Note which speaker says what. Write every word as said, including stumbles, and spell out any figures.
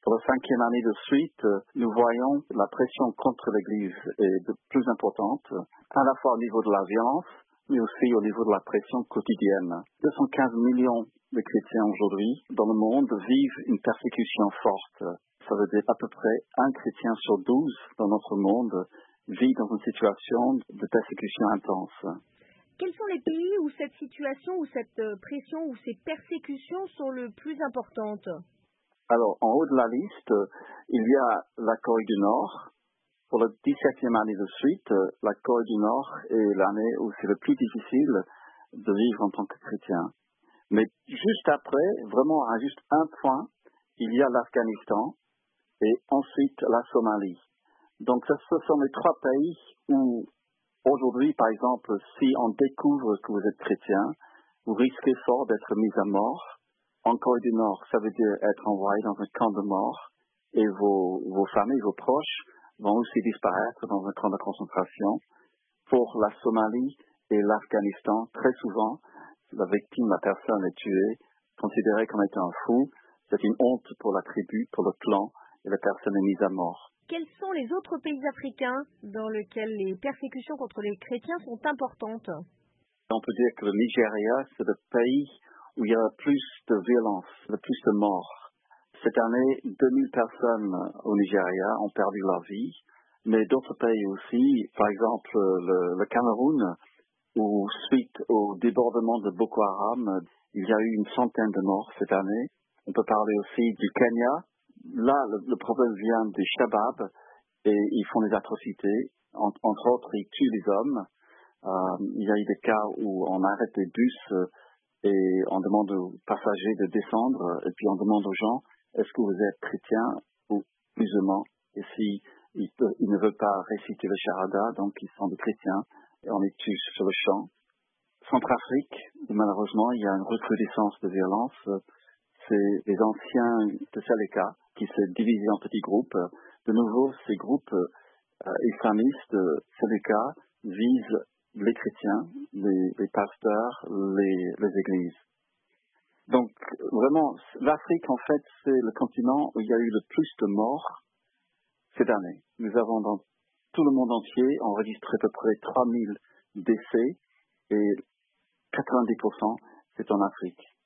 Speaker 1: Pour la cinquième année de suite, nous voyons la pression contre l'Église est de plus importante, à la fois au niveau de la violence, mais aussi au niveau de la pression quotidienne. deux cent quinze millions de chrétiens aujourd'hui dans le monde vivent une persécution forte. Ça veut dire à peu près un chrétien sur douze dans notre monde vit dans une situation de persécution intense.
Speaker 2: Quels sont les pays où cette situation, où cette pression, où ces persécutions sont le plus importantes?
Speaker 1: Alors, en haut de la liste, il y a la Corée du Nord. Pour la dix-septième année de suite, la Corée du Nord est l'année où c'est le plus difficile de vivre en tant que chrétien. Mais juste après, vraiment à juste un point, il y a l'Afghanistan et ensuite la Somalie. Donc, ce sont les trois pays où, aujourd'hui, par exemple, si on découvre que vous êtes chrétien, vous risquez fort d'être mis à mort. En Corée du Nord, ça veut dire être envoyé dans un camp de mort et vos, vos familles, vos proches vont aussi disparaître dans un camp de concentration. Pour la Somalie et l'Afghanistan, très souvent, la victime, la personne est tuée, considérée comme étant un fou. C'est une honte pour la tribu, pour le clan, et la personne est mise à mort.
Speaker 2: Quels sont les autres pays africains dans lesquels les persécutions contre les chrétiens sont importantes?
Speaker 1: On peut dire que le Nigeria, c'est le pays où il y a le plus de violence, le plus de morts. Cette année, deux mille personnes au Nigeria ont perdu leur vie, mais d'autres pays aussi, par exemple le, le Cameroun, où suite au débordement de Boko Haram, il y a eu une centaine de morts cette année. On peut parler aussi du Kenya. Là, le, le problème vient des Shabab et ils font des atrocités. En, entre autres, ils tuent les hommes. Euh, il y a eu des cas où on arrête des bus euh, et on demande aux passagers de descendre et puis on demande aux gens est-ce que vous êtes chrétien ou musulman, et si ils, peut, ils ne veulent pas réciter le Shahada, donc ils sont des chrétiens et on les tue sur le champ. Centrafrique, malheureusement, il y a une recrudescence de violence. C'est les anciens de Saleka qui se divisent en petits groupes. De nouveau, ces groupes euh, islamistes de Saleka visent les chrétiens, les, les pasteurs, les, les églises. Donc, vraiment, l'Afrique, en fait, c'est le continent où il y a eu le plus de morts cette année. Nous avons dans tout le monde entier enregistré à peu près trois mille décès et quatre-vingt-dix pour cent c'est en Afrique.